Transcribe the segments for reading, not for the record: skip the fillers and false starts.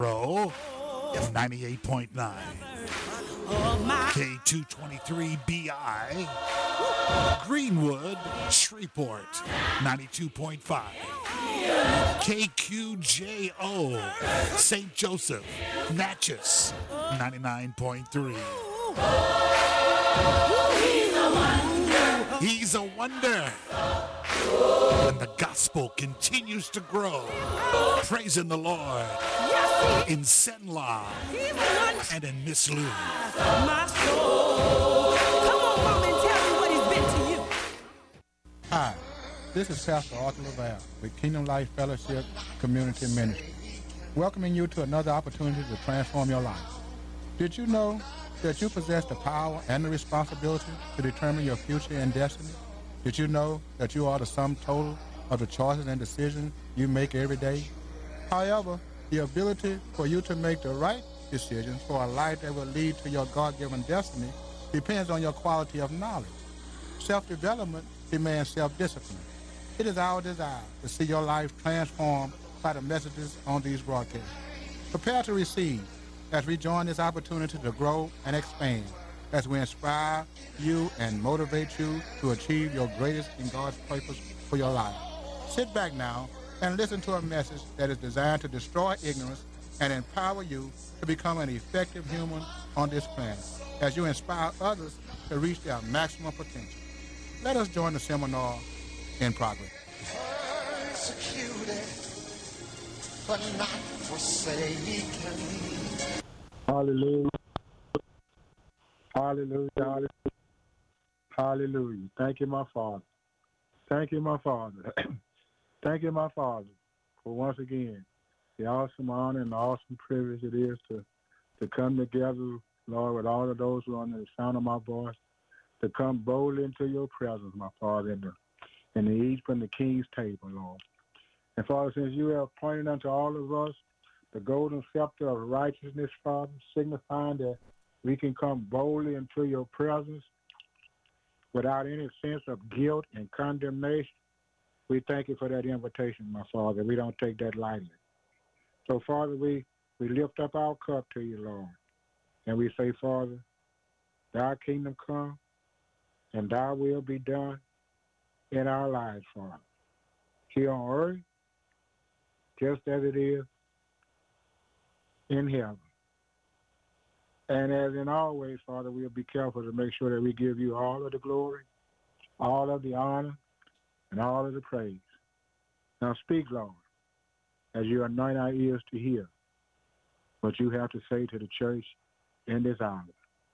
Row 98.9. K223BI. Greenwood, Shreveport 92.5. KQJO, St. Joseph, Natchez 99.3. He's a wonder. And the gospel continues to grow. Praising the Lord in Senla and in Miss Lou. My soul. Come on, mom, and tell me what he's been to you. Hi, this is Pastor Arthur LaValle with Kingdom Life Fellowship Community Ministry, welcoming you to another opportunity to transform your life. Did you know that you possess the power and the responsibility to determine your future and destiny? Did you know that you are the sum total of the choices and decisions you make every day? However, the ability for you to make the right decisions for a life that will lead to your God-given destiny depends on your quality of knowledge. Self-development demands self-discipline. It is our desire to see your life transformed by the messages on these broadcasts. Prepare to receive as we join this opportunity to grow and expand, as we inspire you and motivate you to achieve your greatest in God's purpose for your life. Sit back now and listen to a message that is designed to destroy ignorance and empower you to become an effective human on this planet, as you inspire others to reach their maximum potential. Let us join the seminar in progress. Persecuted, but not forsaken. Hallelujah. Hallelujah. Hallelujah. Hallelujah. Thank you, my Father. Thank you, my Father. Thank you, my Father, for once again the awesome honor and the awesome privilege it is to come together, Lord, with all of those who are under the sound of my voice, to come boldly into your presence, my Father, and to eat from the King's table, Lord. And Father, since you have pointed unto all of us the golden scepter of righteousness, Father, signifying that we can come boldly into your presence without any sense of guilt and condemnation, we thank you for that invitation, my Father. We don't take that lightly. So, Father, we lift up our cup to you, Lord, and we say, Father, thy kingdom come and thy will be done in our lives, Father, here on earth, just as it is in heaven. And as in always, Father, we'll be careful to make sure that we give you all of the glory, all of the honor, and all of the praise. Now speak, Lord, as you anoint our ears to hear what you have to say to the church in this hour.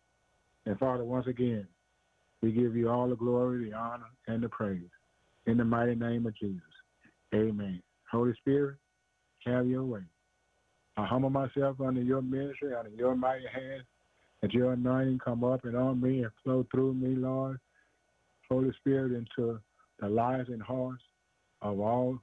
And Father, once again, we give you all the glory, the honor, and the praise. In the mighty name of Jesus. Amen. Holy Spirit, have your way. I humble myself under your ministry, under your mighty hand, that your anointing come up and on me and flow through me, Lord. Holy Spirit, into the lives and hearts of all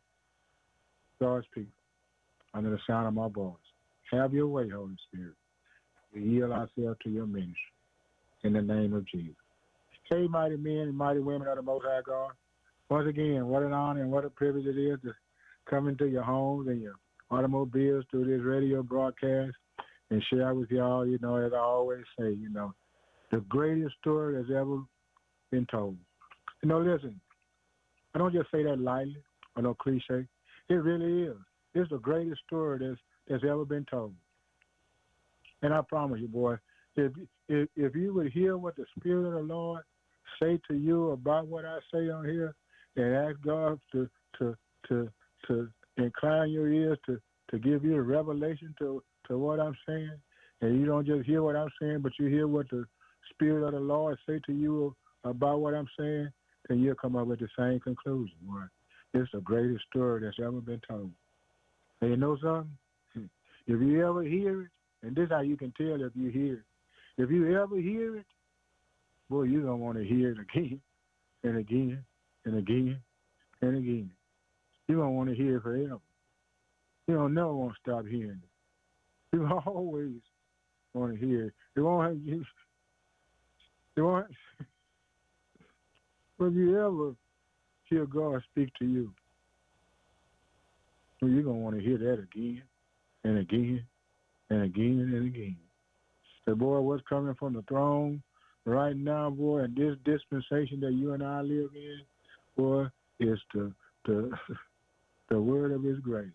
God's people under the sound of my voice. Have your way, Holy Spirit. We yield ourselves to your ministry in the name of Jesus. Hey, mighty men and mighty women of the Most High God. Once again, what an honor and what a privilege it is to come into your homes and your automobiles through this radio broadcast and share with y'all, as I always say, the greatest story that's ever been told. Listen, I don't just say that lightly or no cliche. It really is. It's the greatest story that's ever been told. And I promise you, boy, if you would hear what the Spirit of the Lord say to you about what I say on here, and ask God to incline your ears to give you a revelation to what I'm saying, and you don't just hear what I'm saying, but you hear what the Spirit of the Lord say to you about what I'm saying, then you'll come up with the same conclusion. Right? It's the greatest story that's ever been told. And you know something? If you ever hear it, and this is how you can tell if you hear it. If you ever hear it, boy, you're going to want to hear it again and again and again and again. You're going to want to hear it forever. You don't never want to stop hearing it. You always want to hear it. You won't but if you ever hear God speak to you, well, you're going to want to hear that again and again and again and again. The boy, what's coming from the throne right now, boy, and this dispensation that you and I live in, boy, is the the word of his grace,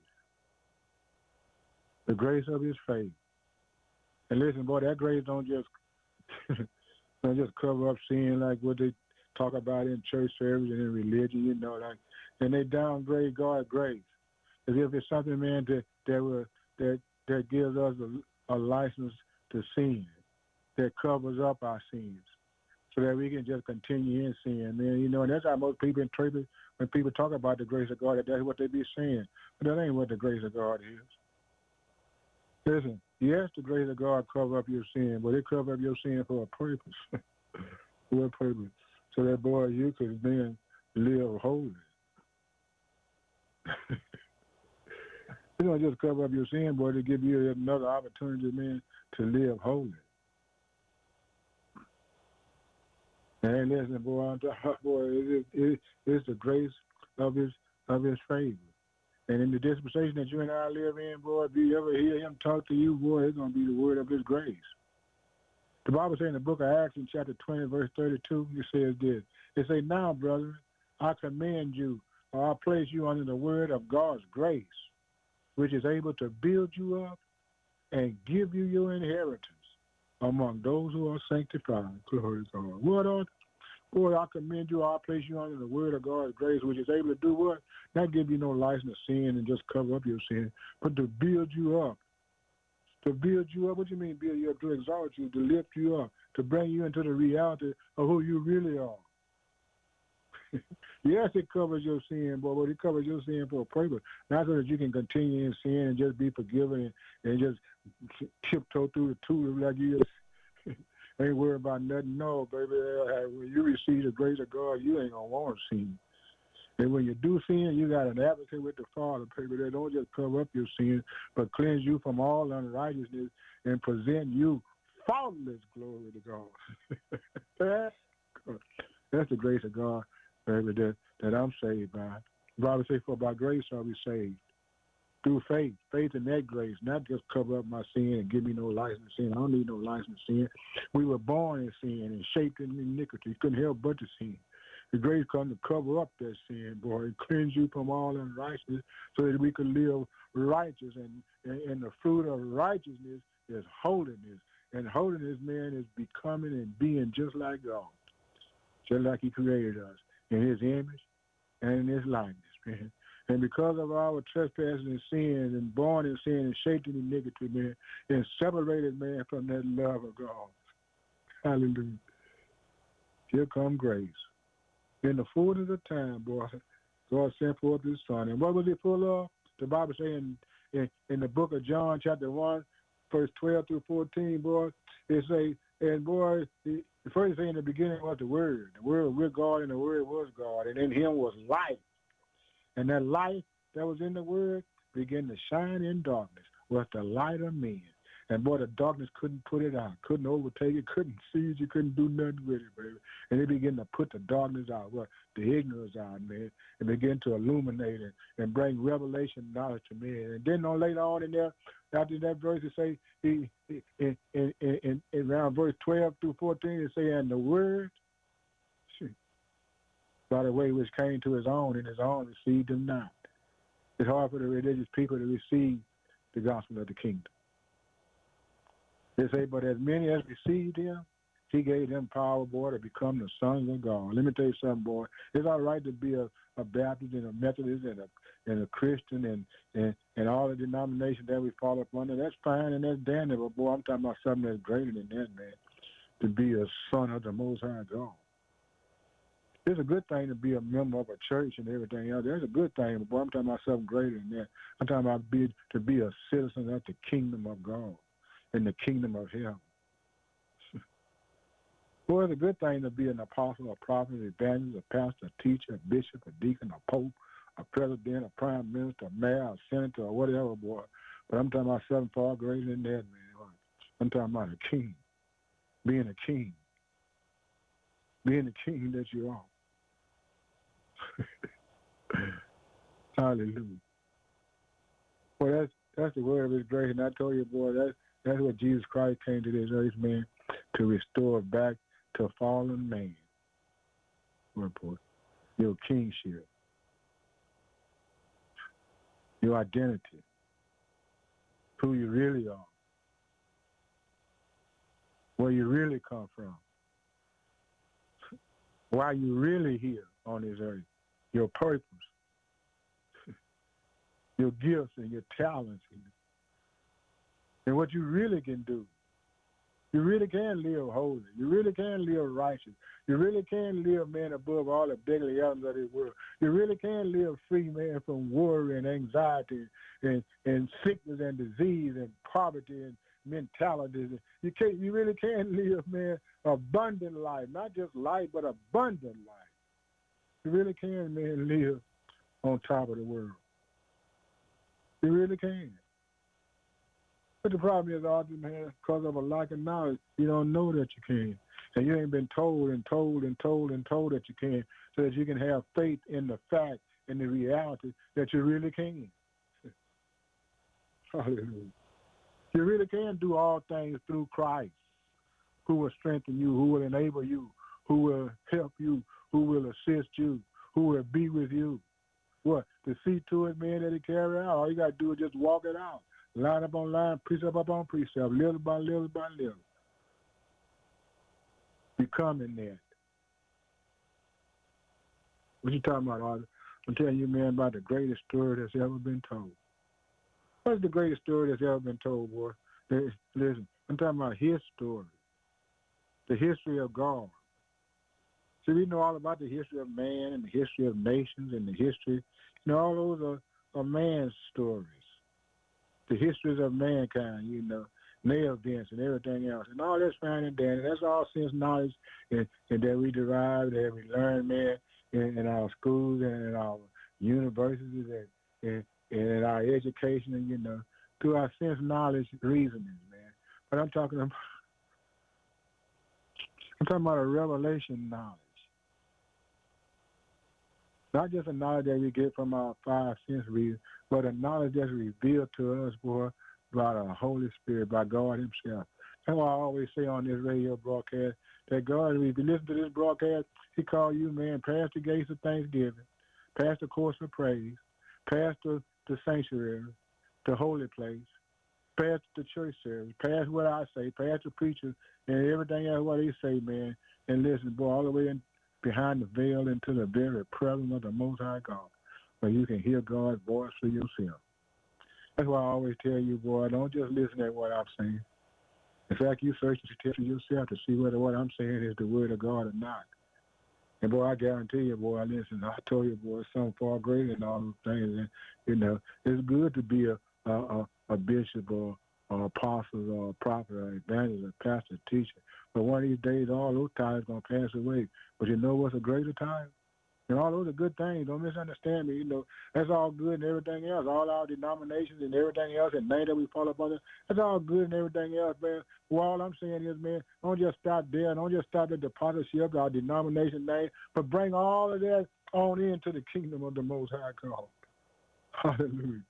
the grace of his faith. And listen, boy, that grace don't just cover up sin like what they talk about in church service and in religion, you know, like, and they downgrade God's grace as if it's something, man, that gives us a license to sin, that covers up our sins, so that we can just continue in sin, man. You know, and that's how most people interpret when people talk about the grace of God, that's what they be saying. But that ain't what the grace of God is. Listen, yes, the grace of God cover up your sin, but it cover up your sin for a purpose. For a purpose. So that, boy, you could then live holy. It don't just cover up your sin, boy, to give you another opportunity, man, to live holy. And listen, boy, it's the grace of his favor. And in the dispensation that you and I live in, boy, if you ever hear him talk to you, boy, it's going to be the word of his grace. The Bible says in the book of Acts in chapter 20, verse 32, it says this. It says, now, brethren, I commend you, or I place you under the word of God's grace, which is able to build you up and give you your inheritance among those who are sanctified. Glory to God. What? Boy, I commend you, I place you under the word of God's grace, which is able to do what? Not give you no license to sin and just cover up your sin, but to build you up. To build you up, what do you mean build you up? To exalt you, to lift you up, to bring you into the reality of who you really are. Yes, it covers your sin, boy, but it covers your sin for a purpose. Not so that you can continue in sin and just be forgiven and just tiptoe through the tulip like you ain't worried about nothing. No, baby, when you receive the grace of God, you ain't going to want to sin. And when you do sin, you got an advocate with the Father, baby. They don't just cover up your sin, but cleanse you from all unrighteousness and present you faultless. Glory to God. That's the grace of God, baby, that I'm saved by. The Bible says, for by grace are we saved. Through faith. Faith in that grace, not just cover up my sin and give me no license to sin. I don't need no license to sin. We were born in sin and shaped in iniquity. Couldn't help but to sin. The grace comes to cover up that sin, boy, and cleanse you from all unrighteousness so that we can live righteous. And the fruit of righteousness is holiness. And holiness, man, is becoming and being just like God, just like he created us in his image and in his likeness, man. And because of our trespasses and sins and born in sin and shaped in iniquity, man, and separated, man, from that love of God. Hallelujah. Here come grace. In the fullness of time, boy, God sent forth his son. And what was he full of? The Bible says in the book of John, chapter 1, verse 12 through 14, boy, it say, and boy, the first thing in the beginning was the Word. The Word was with God, and the Word was God. And in him was life. And that light that was in the Word began to shine in darkness, was the light of men. And, boy, the darkness couldn't put it out, couldn't overtake it, couldn't seize it, couldn't do nothing with it, baby. And they began to put the darkness out, the ignorance out, man, and begin to illuminate it and bring revelation knowledge to men. And then later on in there, after that verse, it say, in around verse 12 through 14, it say, and the Word, by the way, which came to his own, and his own received him not. It's hard for the religious people to receive the gospel of the kingdom. They say, but as many as received him, he gave them power, boy, to become the sons of God. Let me tell you something, boy. It's all right to be a Baptist and a Methodist and a Christian and all the denominations that we fall up under. That's fine and that's dandy, but, boy, I'm talking about something that's greater than that, man, to be a son of the Most High God. It's a good thing to be a member of a church and everything else. That's a good thing, but, boy, I'm talking about something greater than that. I'm talking about to be a citizen of the kingdom of God and the kingdom of heaven. Boy, it's a good thing to be an apostle, a prophet, an evangelist, a pastor, a teacher, a bishop, a deacon, a pope, a president, a prime minister, a mayor, a senator, or whatever, boy. But I'm talking about something far greater than that, man. I'm talking about a king, being a king that you are. Hallelujah. Well, that's the word of his grace, and I told you, boy, That's what Jesus Christ came to this earth, man, to restore back to fallen man. Report your kingship, your identity, who you really are, where you really come from, why you really here on this earth, your purpose, your gifts and your talents, and what you really can do. You really can live holy. You really can live righteous. You really can live, man, above all the beggarly elements of this world. You really can live free, man, from worry and anxiety and sickness and disease and poverty and mentalities. You really can live, man, abundant life. Not just life, but abundant life. You really can, man, live on top of the world. You really can. But the problem is, often, man, because of a lack of knowledge, you don't know that you can. And you ain't been told and told and told and told that you can, so that you can have faith in the fact and the reality that you really can. Hallelujah. You really can do all things through Christ, who will strengthen you, who will enable you, who will help you, who will assist you, who will be with you. What? To see to it, man, that it carry out. All you got to do is just walk it out. Line up on line, precept up on precept, little by little by little. Becoming that. What you talking about, Arthur? I'm telling you, man, about the greatest story that's ever been told. What's the greatest story that's ever been told, boy? Listen, I'm talking about his story. The history of God. See, we know all about the history of man and the history of nations and the history, all those are man's stories. The histories of mankind, their events and everything else. And all that's fine and dandy. That's all sense knowledge and that we derive, that we learn, man, in our schools and in our universities and in our education and, through our sense knowledge reasonings, man. But I'm talking about a revelation knowledge. Not just a knowledge that we get from our five sense reasons, but a knowledge that's revealed to us, boy, by the Holy Spirit, by God himself. That's why I always say on this radio broadcast that God, if you listen to this broadcast, he called you, man, past the gates of thanksgiving, past the course of praise, past the sanctuary, the holy place, past the church service, past what I say, past the preacher, and everything else what they say, man, and listen, boy, all the way in behind the veil into the very presence of the Most High God, where you can hear God's voice for yourself. That's why I always tell you, boy, don't just listen to what I'm saying. In fact, you search the scripture yourself to see whether what I'm saying is the word of God or not. And, boy, I guarantee you, boy, listen, I told you, boy, it's something far greater than all those things. And, it's good to be a bishop or apostle or a prophet or evangelist, or pastor, teacher. But one of these days, all those times are going to pass away. But you know what's a greater time? And all those are good things. Don't misunderstand me. That's all good and everything else. All our denominations and everything else and name that we fall up under, that's all good and everything else, man. Well, all I'm saying is, man, don't just stop there. Don't just stop at the apostleship, our denomination name, but bring all of that on into the kingdom of the Most High God. Hallelujah.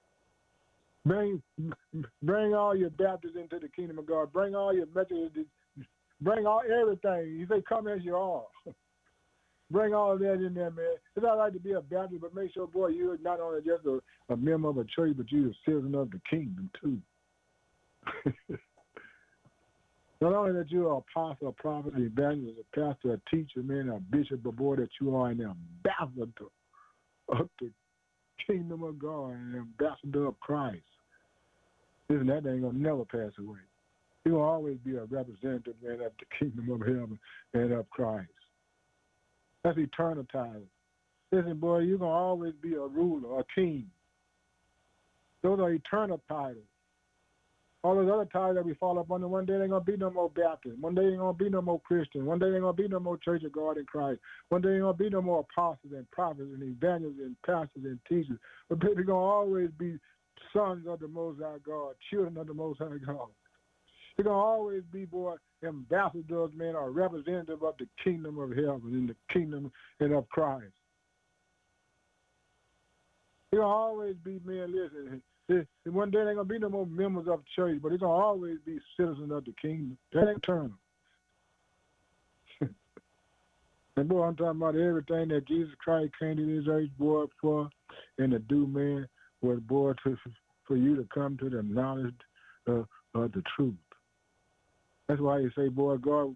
Bring all your Baptists into the kingdom of God. Bring all your Methodists. Bring all everything. You say, come as you are. Bring all of that in there, man. It's all right to be a Baptist, but make sure, boy, you're not only just a member of a church, but you're a citizen of the kingdom, too. Not only that you're an apostle, a prophet, an evangelist, a pastor, a teacher, man, a bishop, but, boy, that you are an ambassador of the kingdom of God, an ambassador of Christ. Listen, that ain't going to never pass away. You're going to always be a representative, man, of the kingdom of heaven and of Christ. That's eternal title. Listen, boy, you're going to always be a ruler, a king. Those are eternal titles. All those other titles that we fall up under, one day there ain't going to be no more Baptists. One day there ain't going to be no more Christians. One day there ain't going to be no more Church of God in Christ. One day there ain't going to be no more apostles and prophets and evangelists and pastors and teachers. But they're going to always be sons of the Most High God, children of the Most High God. They're going to always be, boy, ambassadors, man, or representative of the kingdom of heaven and the kingdom and of Christ. They're going to always be, man, listen, One day there ain't going to be no more members of the church, but it's going to always be citizens of the kingdom. That ain't eternal. And boy, I'm talking about everything that Jesus Christ came to this earth, boy, for, and to do, man, was, boy, for you to come to the knowledge of the truth. That's why you say, boy, God,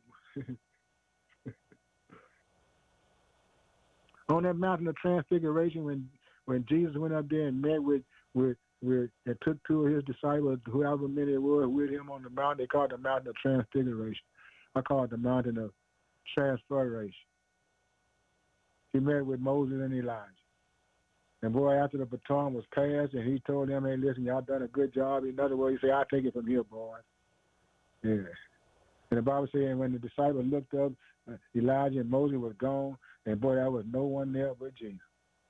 on that mountain of transfiguration, when Jesus went up there and met with and took two of his disciples, however many it was, with him on the mountain, they called it the mountain of transfiguration. I call it the mountain of transfiguration. He met with Moses and Elijah. And boy, after the baton was passed, and he told them, hey, listen, y'all done a good job. In other words, he said, I'll take it from here, boys. Yeah. And the Bible said, when the disciples looked up, Elijah and Moses was gone, and boy, there was no one there but Jesus.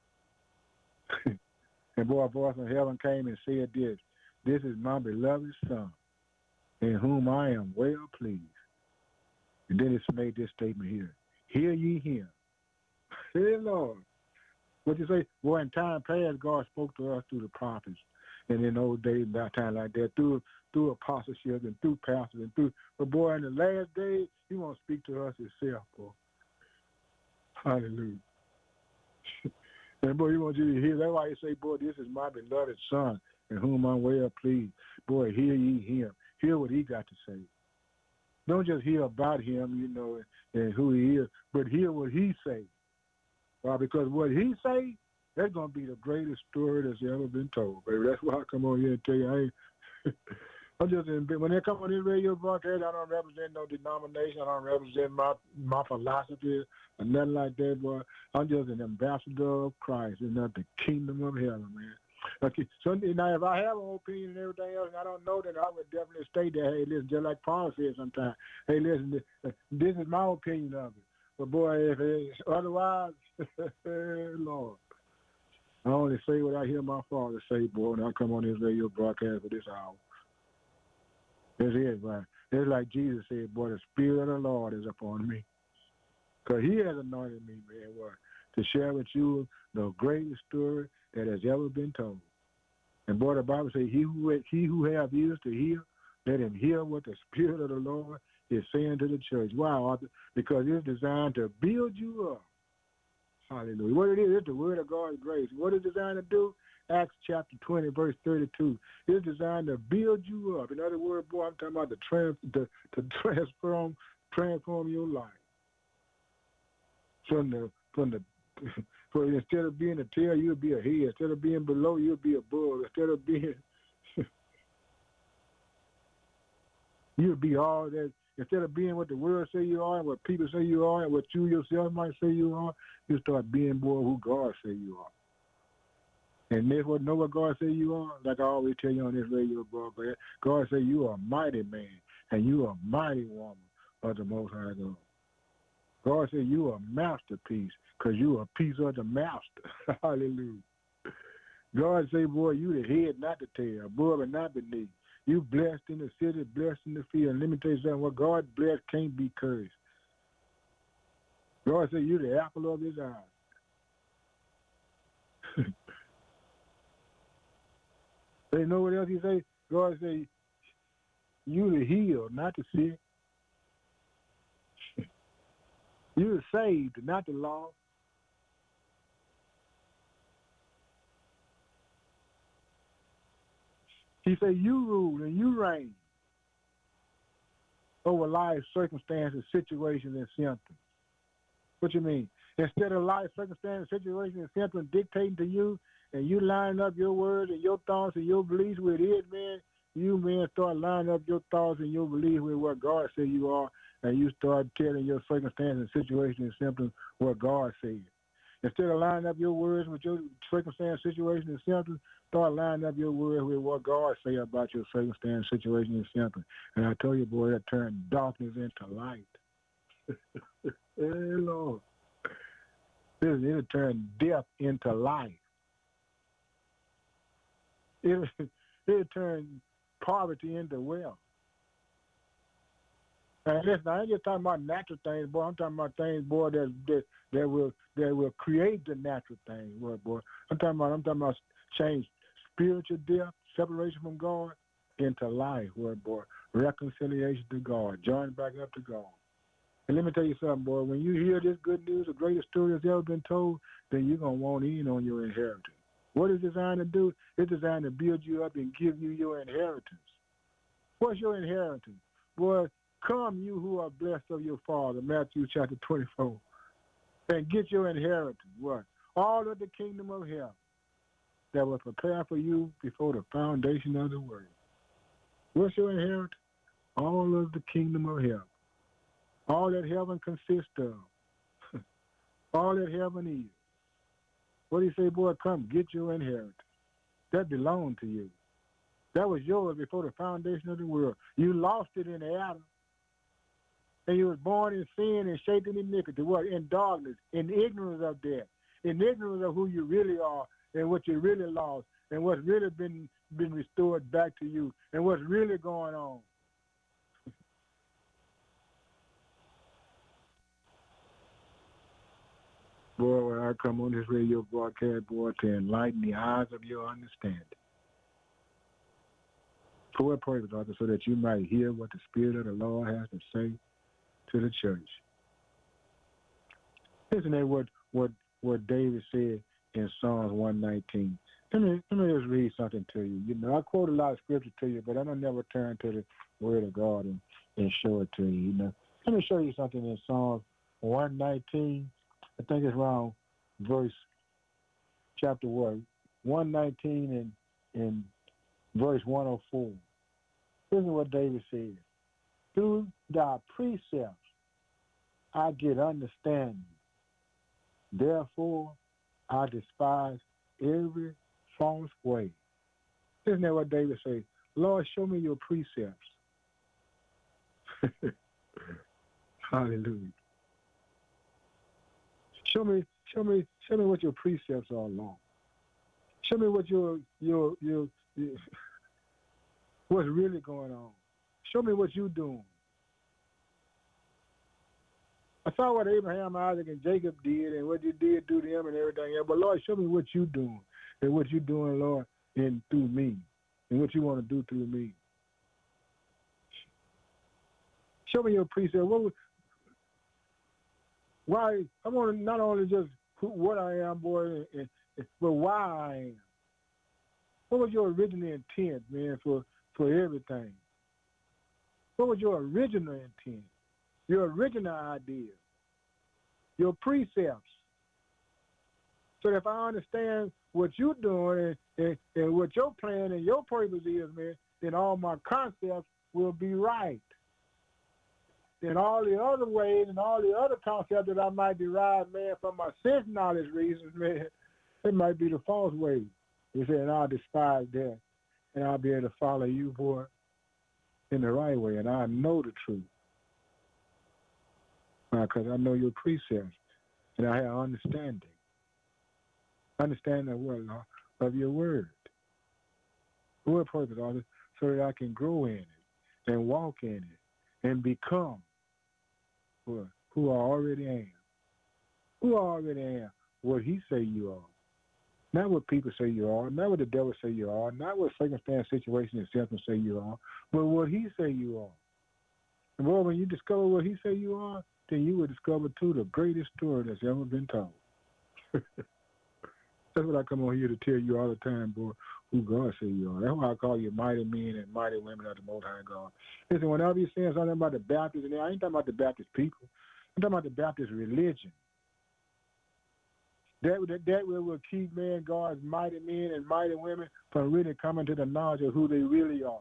And boy, a voice from heaven came and said this is my beloved Son, in whom I am well pleased. And then it's made this statement here. Hear ye him. Hey, Lord. What you say? Boy, in time past, God spoke to us through the prophets. And in those days, that time like that, through apostleship and through pastors and through. But boy, in the last days, he won't speak to us himself, boy. Hallelujah. And boy, he wants you to hear. That's why he say, boy, this is my beloved Son, in whom I'm well pleased. Boy, hear ye him. Hear what he got to say. Don't just hear about him, you know, and who he is, but hear what he say. Why? Because what he say, that's going to be the greatest story that's ever been told, baby. That's why I come on here and tell you, I'm just when they come on this radio broadcast, I don't represent no denomination. I don't represent my philosophy or nothing like that, boy. I'm just an ambassador of Christ and not the kingdom of heaven, man. Okay, so now if I have an opinion and everything else, and I don't know that, I would definitely state that, hey, listen, just like Paul said sometimes, hey, listen, this is my opinion of it. But boy, if it's otherwise, Lord, I only say what I hear my Father say, boy, when I come on this radio broadcast for this hour. That's it, right? It's like Jesus said, boy, the Spirit of the Lord is upon me. Because he has anointed me, man, boy, to share with you the greatest story that has ever been told. And boy, the Bible says, he who have ears to hear, let him hear what the Spirit of the Lord is saying to the church. Why, Arthur? Because it's designed to build you up. Hallelujah. What it is, it's the word of God's grace. What it's designed to do? Acts chapter 20, verse 32. It's designed to build you up. In other words, boy, I'm talking about to transform your life. For instead of being a tail, you'll be a head. Instead of being below, you'll be above. Instead of being, you'll be all that. Instead of being what the world say you are and what people say you are and what you yourself might say you are, you start being more who God say you are. And this what know what God say you are? Like I always tell you on this radio broadcast, God say you are a mighty man and you are a mighty woman of the Most High God. God said you are a masterpiece because you are a piece of the master. Hallelujah. God say, boy, you the head, not the tail, above and not beneath. You blessed in the city, blessed in the field. And let me tell you something, what God blessed can't be cursed. God said you the apple of his eye. They know what else he say? God say, you the healed, not the sick. You the saved, not the lost. He said, you rule and you reign over life, circumstances, situations, and symptoms. What you mean? Instead of life, circumstances, situations, and symptoms dictating to you, and you line up your words and your thoughts and your beliefs with it, man, you, man, start lining up your thoughts and your beliefs with what God said you are, and you start telling your circumstances, situations, and symptoms what God said. Instead of lining up your words with your circumstance, situation, and symptoms, start lining up your words with what God say about your circumstance, situation, and symptoms. And I told you, boy, that turned darkness into light. Hey, Lord. It'll turn death into life. It'll turn poverty into wealth. And listen, I ain't just talking about natural things, boy. I'm talking about things, boy, that will create the natural things, boy. I'm talking about change spiritual death, separation from God into life, boy, reconciliation to God, join back up to God. And let me tell you something, boy, when you hear this good news, the greatest story that's ever been told, then you're going to want in on your inheritance. What is it designed to do? It's designed to build you up and give you your inheritance. What's your inheritance? Boy, come you who are blessed of your Father, Matthew chapter 24, and get your inheritance. What? All of the kingdom of heaven that was prepared for you before the foundation of the world. What's your inheritance? All of the kingdom of heaven. All that heaven consists of. All that heaven is. What do you say, boy? Come, get your inheritance. That belonged to you. That was yours before the foundation of the world. You lost it in Adam. And you was born in sin and shaped in iniquity. What? In darkness, in ignorance of that, in ignorance of who you really are and what you really lost and what's really been restored back to you and what's really going on. Boy, when I come on this radio broadcast, boy, to enlighten the eyes of your understanding. For what purpose, Arthur? So that you might hear what the Spirit of the Lord has to say to the church. Isn't that what David said in Psalms 119? Let me just read something to you. You know, I quote a lot of scripture to you, but I don't never turn to the Word of God and show it to you. You know, let me show you something in Psalms 119. I think it's around verse chapter 119 and verse 104. This is what David said. Through thy precepts I get understanding. Therefore I despise every false way. Isn't that what David said? Lord, show me your precepts. Hallelujah. Show me what your precepts are, Lord. Show me what your what's really going on. Show me what you're doing. I saw what Abraham, Isaac, and Jacob did and what you did to them and everything else. But Lord, show me what you're doing and what you're doing, Lord, and through me and what you want to do through me. Show me your precept. Why? I want to not only just what I am, boy, but why I am. What was your original intent, man, for everything? What was your original intent? Your original idea? Your precepts? So if I understand what you're doing and what your plan and your purpose is, man, then all my concepts will be right. Then all the other ways and all the other concepts that I might derive, man, from my sense knowledge reasons, man, it might be the false way. You say, and I'll despise that, and I'll be able to follow you, boy, in the right way, and I know the truth. Because I know your precepts, and I have understanding of what, of your word. For what purpose, Arthur? So that I can grow in it and walk in it and become who I already am. Who I already am. What he say you are. Not what people say you are. Not what the devil say you are. Not what circumstance, situation, and symptoms say you are. But what he say you are. And boy, when you discover what he say you are, then you will discover, too, the greatest story that's ever been told. That's what I come on here to tell you all the time, boy, who God say you are. That's why I call you mighty men and mighty women of the Most High God. Listen, whenever you're saying something about the Baptists, and I ain't talking about the Baptist people. I'm talking about the Baptist religion. That will keep, man, God's mighty men and mighty women from really coming to the knowledge of who they really are.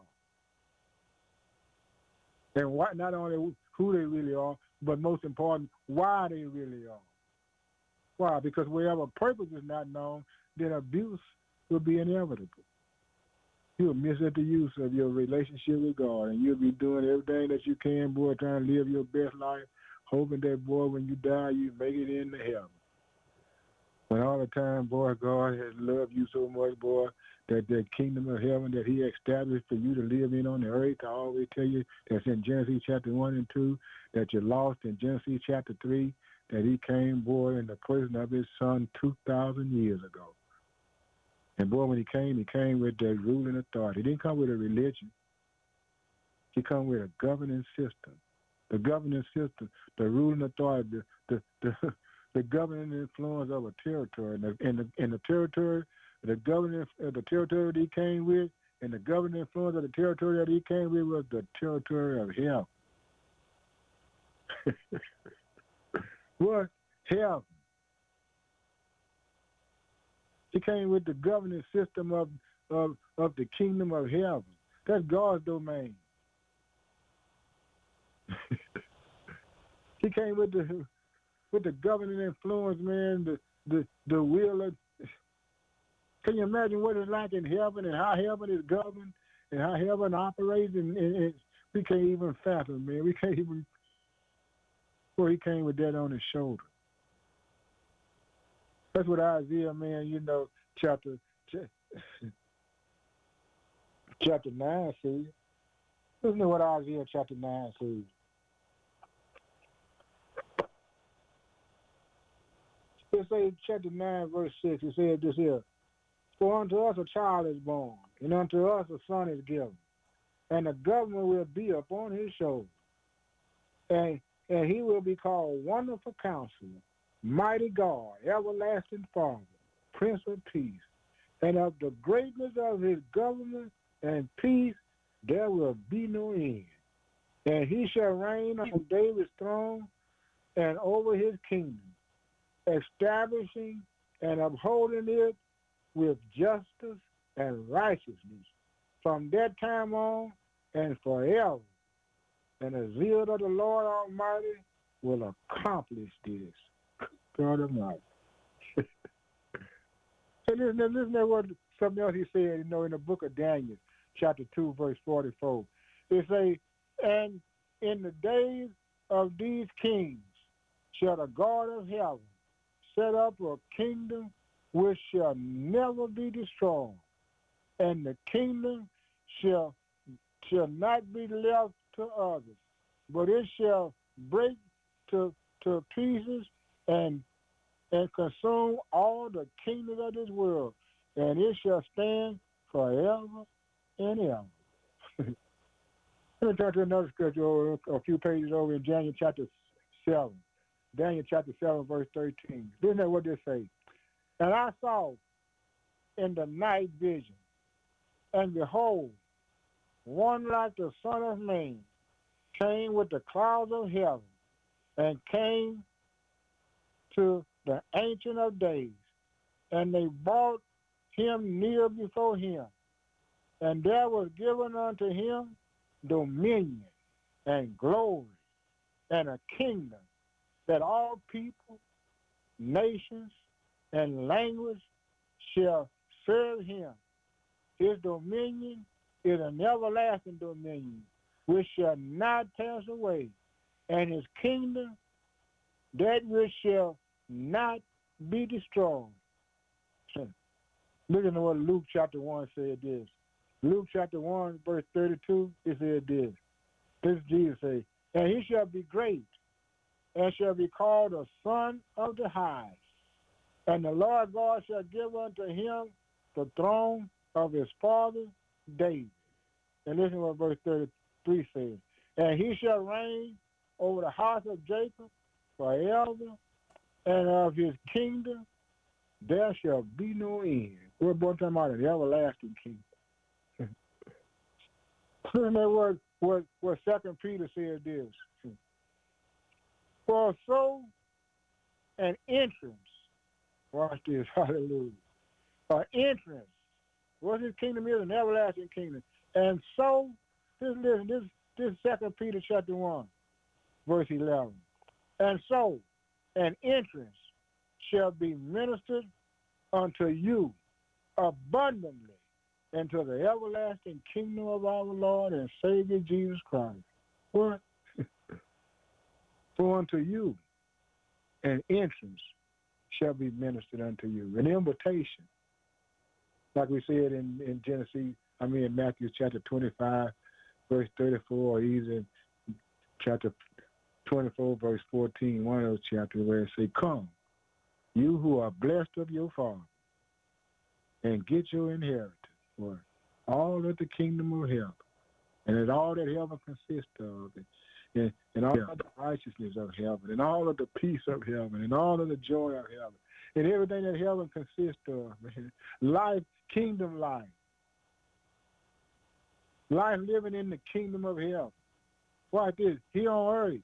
And why, not only who they really are, but most important, why they really are. Why? Because wherever purpose is not known, then abuse will be inevitable. You'll miss at the use of your relationship with God, and you'll be doing everything that you can, boy, trying to live your best life, hoping that, boy, when you die, you make it into heaven. But all the time, boy, God has loved you so much, boy, that the kingdom of heaven that he established for you to live in on the earth, I always tell you, that's in Genesis chapter 1 and 2, that you lost in Genesis chapter 3, that he came, boy, in the person of his son 2,000 years ago. And boy, when he came with the ruling authority. He didn't come with a religion. He come with a governing system. The governing system, the ruling authority, the governing influence of a territory. And the territory, the governing the territory that he came with, and the governing influence of the territory that he came with was the territory of hell. What? Hell. He came with the governing system of the kingdom of heaven. That's God's domain. He came with the governing influence, man, the will of. Can you imagine what it's like in heaven and how heaven is governed and how heaven operates? And we can't even fathom, man. We can't even. Well, he came with that on his shoulder. That's what Isaiah, man, chapter 9 says. Listen to what Isaiah chapter 9 says. It says, chapter 9, verse 6, it says this here. For unto us a child is born, and unto us a son is given, and the government will be upon his shoulder. And he will be called Wonderful Counselor, Mighty God, Everlasting Father, Prince of Peace. And of the greatness of his government and peace there will be no end. And he shall reign on David's throne and over his kingdom, establishing and upholding it with justice and righteousness from that time on and forever. And the zeal of the Lord Almighty will accomplish this. God Almighty. So listen to what something else he said, in the book of Daniel, chapter 2, verse 44. It says, and in the days of these kings shall the God of heaven set up a kingdom which shall never be destroyed, and the kingdom shall not be left to others, but it shall break to pieces and consume all the kingdoms of this world, and it shall stand forever and ever. Let me turn to another scripture a few pages over in Daniel chapter 7. Daniel chapter 7, verse 13. Listen to what this says. And I saw in the night vision, and behold, one like the Son of Man came with the clouds of heaven, and came to the Ancient of Days, and they brought him near before him. And there was given unto him dominion and glory and a kingdom, that all people, nations, and language shall serve him. His dominion is an everlasting dominion, which shall not pass away, and his kingdom that which shall not be destroyed. Listen to what Luke chapter 1 said this. Luke chapter 1, verse 32, it said this. This Jesus said, and he shall be great, and shall be called the Son of the Highest. And the Lord God shall give unto him the throne of his father David. And listen to what verse 33 says. And he shall reign over the house of Jacob forever, and of his kingdom there shall be no end. We're talking about an everlasting kingdom. Listen to what 2 Peter said this. For so an entrance, watch this, hallelujah, an entrance, what his kingdom is, an everlasting kingdom. And so, this 2 Peter chapter 1, verse 11. And so, an entrance shall be ministered unto you abundantly into the everlasting kingdom of our Lord and Savior Jesus Christ. What? For unto you an entrance shall be ministered unto you, an invitation. Like we said in Matthew chapter 25, verse 34, or even chapter 24, verse 14, one of those chapters where it says, come, you who are blessed of your Father, and get your inheritance, boy. All of the kingdom of heaven, and all that heaven consists of, and all of the righteousness of heaven, and all of the peace of heaven, and all of the joy of heaven, and everything that heaven consists of, man. Life, kingdom life. Life living in the kingdom of heaven. Watch this. Here on earth.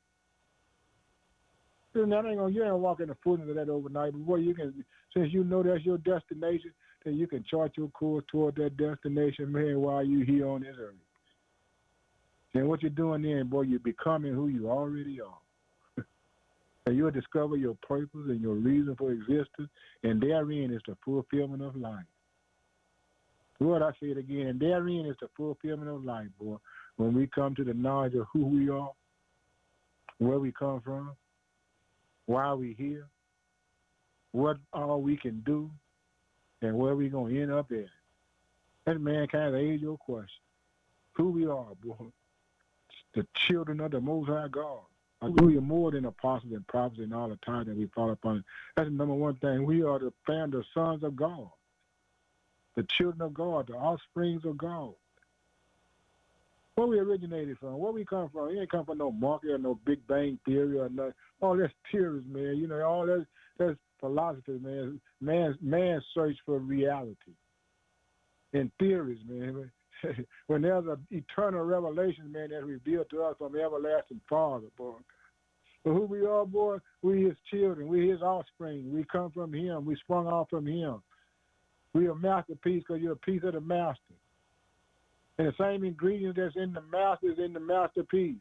You ain't walk in the fullness of that overnight. But boy, you can, since you know that's your destination, then you can chart your course toward that destination, man, while you here on this earth. And what you're doing then, boy, you're becoming who you already are. And you'll discover your purpose and your reason for existence, and therein is the fulfillment of life. Lord, I say it again, and therein is the fulfillment of life, boy. When we come to the knowledge of who we are, where we come from, why we here, what all we can do, and where we going to end up at. That mankind age old question. Who we are, boy. The children of the Most High God. Hallelujah, more than apostles and prophets and all the time that we fall upon. That's the number one thing. We are the family, the sons of God. The children of God, the offsprings of God. Where we originated from, where we come from. We ain't come from no market or no Big Bang Theory or nothing. All that's theories, man. You know, all that's philosophy, man. Man's search for reality and theories, man. When there's an eternal revelation, man, that's revealed to us from the everlasting Father, boy. But who we are, boy, we his children, we his offspring. We come from him. We sprung off from him. We are masterpiece because you're a piece of the master. And the same ingredient that's in the master is in the masterpiece.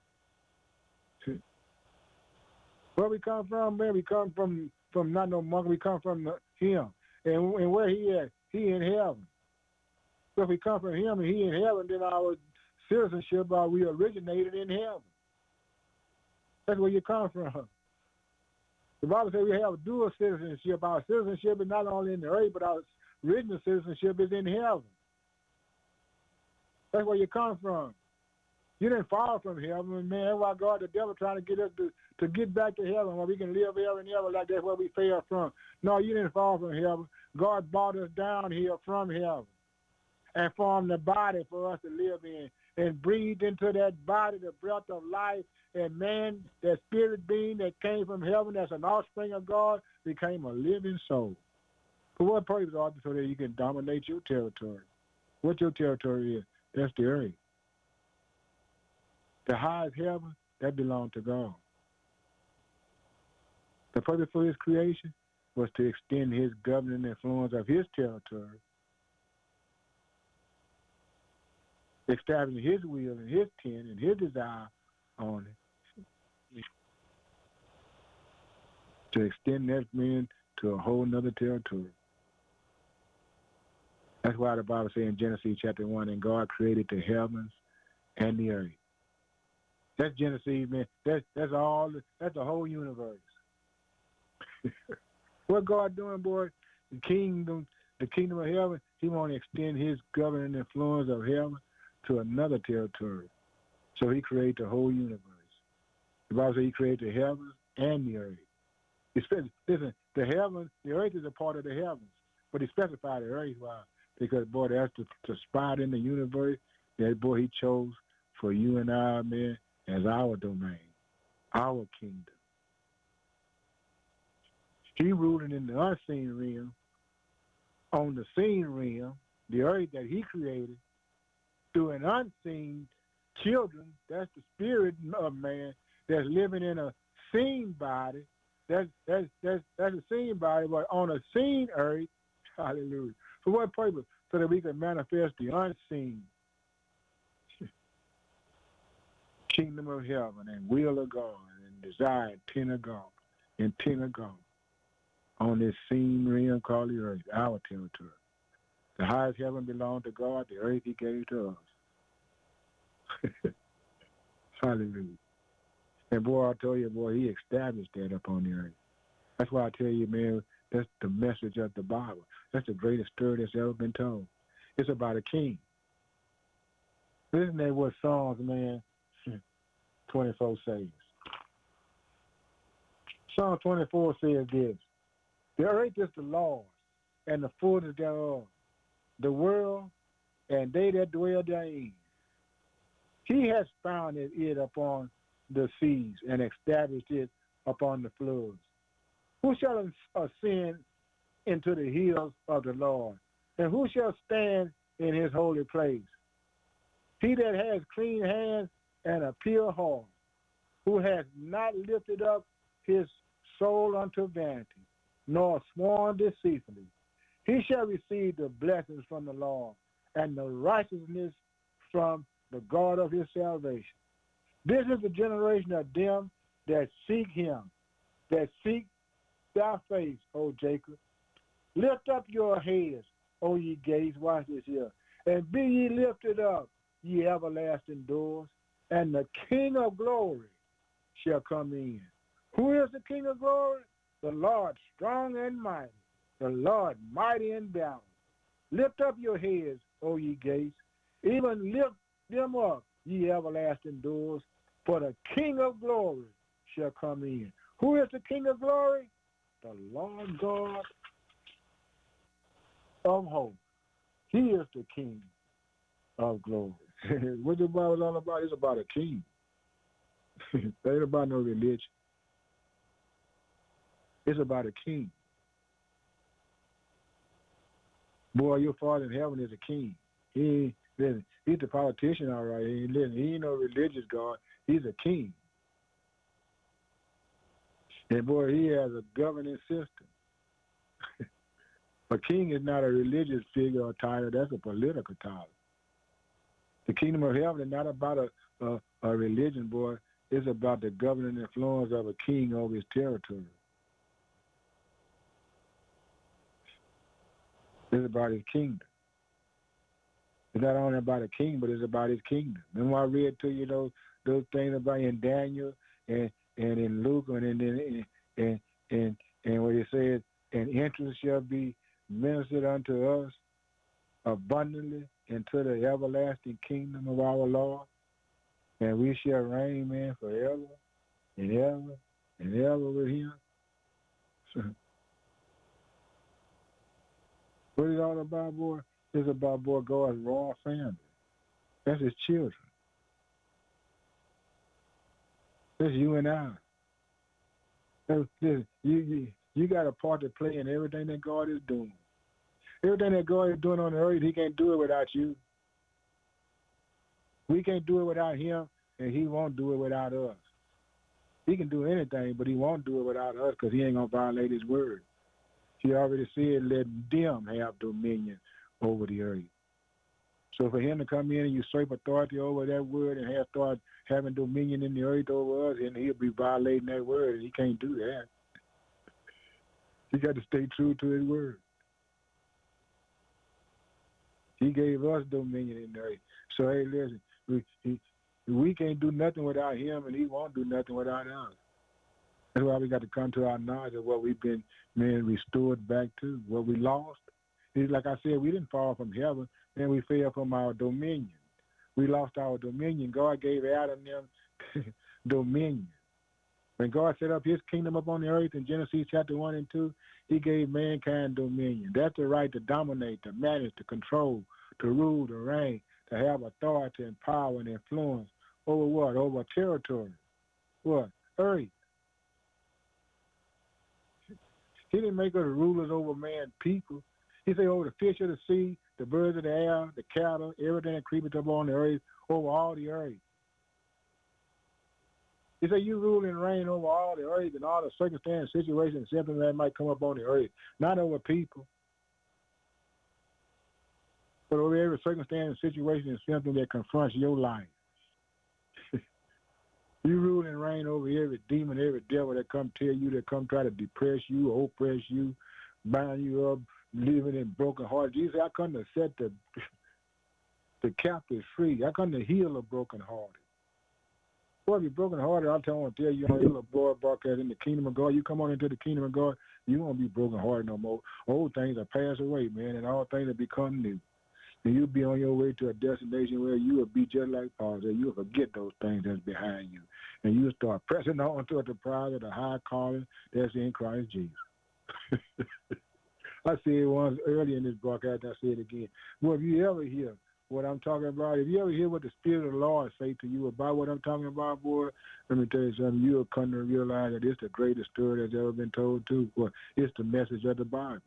Where we come from, man, we come from not no monkey, we come from him. And where he at? He in heaven. So if we come from him and he in heaven, then our citizenship, we originated in heaven. That's where you come from. The Bible says we have a dual citizenship. Our citizenship is not only in the earth, but our original citizenship is in heaven. That's where you come from. You didn't fall from heaven, man. That's why God, the devil, trying to get us to get back to heaven where we can live ever and ever like that's where we fell from. No, you didn't fall from heaven. God brought us down here from heaven and formed the body for us to live in and breathed into that body the breath of life. And man, that spirit being that came from heaven, that's an offspring of God, became a living soul. For what purpose, Arthur? So that you can dominate your territory. What your territory is, that's the earth. The highest heaven, that belonged to God. The purpose for his creation was to extend his governing influence of his territory, establishing his will and his intent and his desire on it, to extend that man to a whole nother territory. That's why the Bible says in Genesis chapter 1, and God created the heavens and the earth. That's Genesis, man. That's the whole universe. What God doing, boy? The kingdom of heaven, he want to extend his governing influence of heaven to another territory. So he created the whole universe. The Bible says he created the heavens and the earth. Listen, the earth is a part of the heavens, but he specified the earth. Why? Because, boy, that's the spot in the universe that, boy, he chose for you and I, man, as our domain, our kingdom. He ruling in the unseen realm. On the seen realm, the earth that he created, through an unseen children, that's the spirit of man that's living in a seen body. That's a seen body, but on a seen earth, hallelujah. For what purpose? So that we can manifest the unseen kingdom of heaven and will of God and desire intent of God on this seen realm called the earth, our territory. The highest heaven belonged to God, the earth he gave to us. Hallelujah. And boy, I tell you, boy, he established that upon the earth. That's why I tell you, man, that's the message of the Bible. That's the greatest story that's ever been told. It's about a king. Listen to what Psalms, man, 24 says. Psalm 24 says this: the earth is the Lord's, and the fullness thereof, the world, and they that dwell therein. He has founded it upon the seas and established it upon the floods. Who shall ascend into the hills of the Lord? And who shall stand in his holy place? He that has clean hands and a pure heart, who has not lifted up his soul unto vanity, nor sworn deceitfully. He shall receive the blessings from the Lord and the righteousness from the God of his salvation. This is the generation of them that seek him, that seek thy face, O Jacob. Lift up your heads, O ye gates, watch this here, and be ye lifted up, ye everlasting doors, and the King of glory shall come in. Who is the King of glory? The Lord strong and mighty, the Lord mighty in battle. Lift up your heads, O ye gates, even lift them up, ye everlasting doors, for the King of glory shall come in. Who is the King of glory? The Lord God of hosts. He is the King of glory. What the Bible is all about? It's about a king. It ain't about no religion. It's about a king. Boy, your Father in heaven is a king. He's the politician, all right. He ain't no religious God. He's a king. And boy, he has a governing system. A king is not a religious figure or title. That's a political title. The kingdom of heaven is not about a religion, boy. It's about the governing influence of a king over his territory. It's about his kingdom. It's not only about a king, but it's about his kingdom. Remember I read to you those things about in Daniel and in Luke and what it says, and interest shall be ministered unto us abundantly into the everlasting kingdom of our Lord, and we shall reign, man, forever and ever and ever with him. What is it all about, boy? It's about, boy, God's royal family. That's his children. That's you and I. You got a part to play in everything that God is doing. Everything that God is doing on the earth, he can't do it without you. We can't do it without him, and he won't do it without us. He can do anything, but he won't do it without us because he ain't going to violate his word. He already said, let them have dominion over the earth. So for him to come in and usurp authority over that word and start having dominion in the earth over us, and he'll be violating that word, and he can't do that. He got to stay true to his word. He gave us dominion in the earth. So, hey, listen, we can't do nothing without him, and he won't do nothing without us. That's why we got to come to our knowledge of what we've been, restored back to, what we lost. It's like I said, we didn't fall from heaven, then we fell from our dominion. We lost our dominion. God gave Adam them dominion. When God set up his kingdom upon the earth in Genesis chapter 1 and 2, he gave mankind dominion. That's the right to dominate, to manage, to control, to rule, to reign, to have authority and power and influence over what? Over territory. What? Earth. He didn't make us rulers over man people. He said over the fish of the sea, the birds of the air, the cattle, everything that creepeth up on the earth, over all the earth. He said you rule and reign over all the earth and all the circumstances, situations, symptoms that might come up on the earth, not over people, but over every circumstance, situation, and symptom that confronts your life. You rule and reign over every demon, every devil that come tell you, that come try to depress you, oppress you, bind you up, living in broken heart. Jesus, I come to set the captives free. I come to heal the broken hearted. Boy, if you're broken hearted, I want to tell you, you're a boy broadcast in the kingdom of God. You come on into the kingdom of God, you won't be broken hearted no more. Old things are passed away, man, and all things have become new. And you'll be on your way to a destination where you will be just like Paul said. You'll forget those things that's behind you. And you'll start pressing on toward the prize of the high calling that's in Christ Jesus. I said it once earlier in this broadcast, I say it again. Well, if you ever hear what I'm talking about, if you ever hear what the Spirit of the Lord say to you about what I'm talking about, boy, let me tell you something. You'll come to realize that it's the greatest story that's ever been told, too. Well, it's the message of the Bible.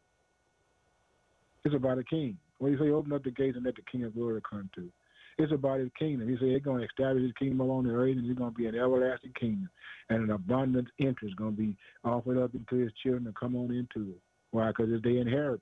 It's about a king. When you say open up the gates and let the King of glory come to, it's about his kingdom. He said he's going to establish his kingdom on the earth, and it's going to be an everlasting kingdom. And an abundant interest is going to be offered up into his children to come on into it. Why? Because it's their inheritance.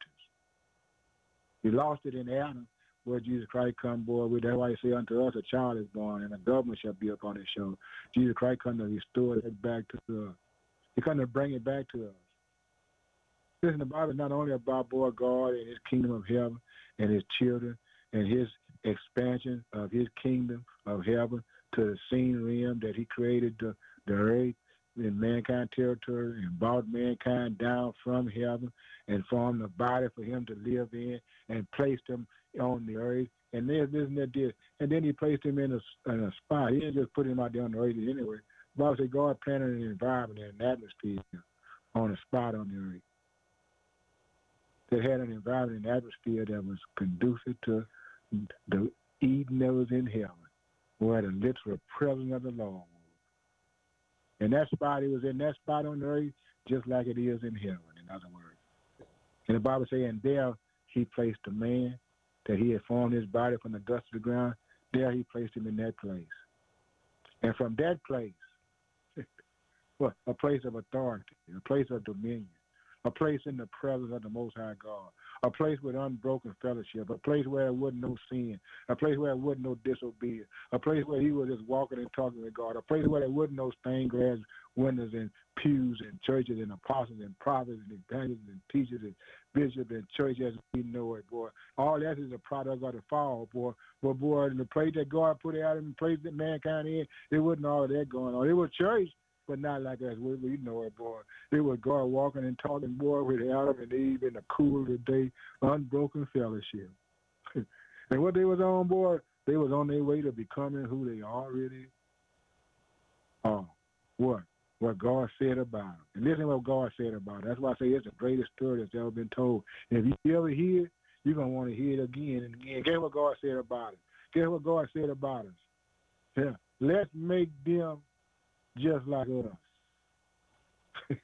You lost it in Adam, where Jesus Christ come, boy. That's why he say, unto us a child is born, and a government shall be upon his shoulder. Jesus Christ come to restore it back to us. He come to bring it back to us. Listen, the Bible is not only about, boy, God and his kingdom of heaven and his children and his expansion of his kingdom of heaven to the seen realm that he created the earth in mankind territory and brought mankind down from heaven and formed a body for him to live in and placed him on the earth. And there's this and that. And then he placed him in a spot. He didn't just put him out there on the earth anyway. The Bible says God planted an environment and an atmosphere on a spot on the earth that had an environment and atmosphere that was conducive to the Eden that was in heaven, where the literal presence of the Lord was. And that spot, he was in that spot on the earth just like it is in heaven, in other words. And the Bible says, and there he placed a man that he had formed his body from the dust of the ground. There he placed him in that place. And from that place, what? A place of authority, a place of dominion, a place in the presence of the Most High God, a place with unbroken fellowship, a place where there wasn't no sin, a place where there wasn't no disobedience, a place where he was just walking and talking with God, a place where there wasn't no stained glass windows and pews and churches and apostles and prophets and evangelists and teachers and bishops and church as we know it, boy. All that is a product of the fall, boy. But, boy, in the place that God put out and the place that mankind in, it wasn't all of that going on. It was church, but not like us. We know it, boy. It was God walking and talking, boy, with Adam and Eve in the cool of the day, unbroken fellowship. And what they was on, boy, they was on their way to becoming who they already are. What God said about them. And listen to what God said about them. That's why I say it's the greatest story that's ever been told. And if you ever hear it, you're going to want to hear it again and again. Guess what God said about it? Guess what God said about us? Yeah. Let's make them just like us.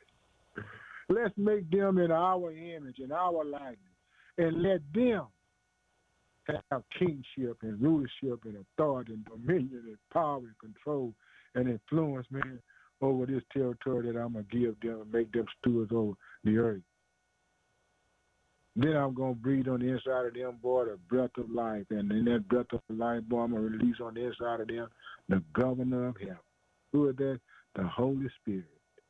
Let's make them in our image, in our likeness, and let them have kingship and rulership and authority and dominion and power and control and influence, man, over this territory that I'm going to give them and make them stewards over the earth. Then I'm going to breathe on the inside of them, boy, the breath of life. And in that breath of life, boy, I'm going to release on the inside of them the governor of heaven. Who is that? The Holy Spirit.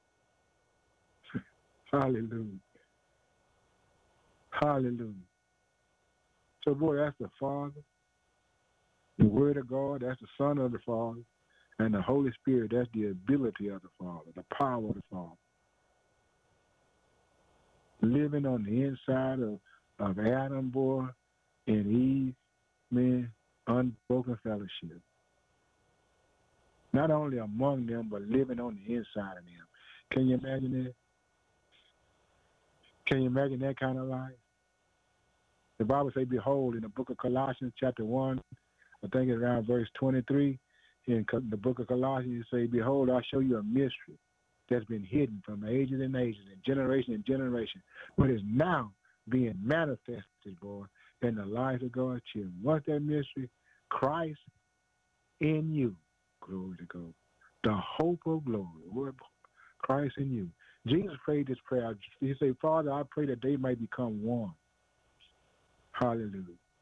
Hallelujah. Hallelujah. So, boy, that's the Father, the Word of God, that's the Son of the Father, and the Holy Spirit, that's the ability of the Father, the power of the Father. Living on the inside of Adam, boy, and Eve, man, unbroken fellowship. Not only among them, but living on the inside of them. Can you imagine that? Can you imagine that kind of life? The Bible says, behold, in the book of Colossians chapter 1, I think it's around verse 23, in the book of Colossians, you say, behold, I'll show you a mystery that's been hidden from ages and ages and generation, but is now being manifested, boy, in the lives of God's children. What's that mystery? Christ in you. Glory to God. The hope of glory. Christ in you. Jesus prayed this prayer. He said, Father, I pray that they might become one. Hallelujah.